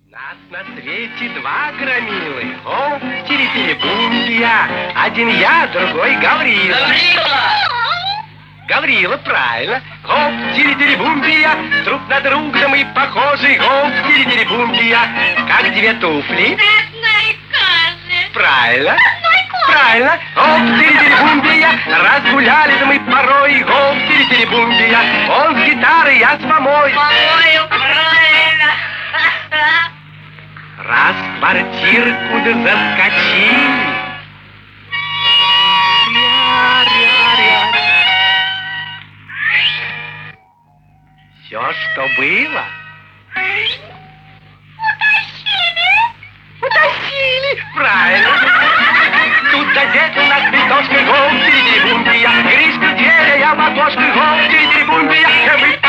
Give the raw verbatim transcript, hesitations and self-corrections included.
Нас на свете два громилы. О, тири-тири-бумбия. Один я, другой Гаврила. Гаврила! Гаврила, правильно. Хоп, тири-тири-бумбия. Друг на друга мы похожи. Хоп, тири-тири-бумбия. Как две туфли. Одной кожи. Правильно. Одной кожи. Правильно. Хоп, тири-тири-бумбия. Разгуляли мы порой. Хоп, тири-тири-бумбия. Он с гитарой, я с мамой. По-моему, правильно. Раз в квартирку да заскочили. Ря-ря-ря. Все, что было, Утащили. утащили. Правильно. Тут газета на цветочках. Гол, тири-тири-бумбия. Гришка, дверь, я в окошко. Гол, тири-тири-бумбия. Мы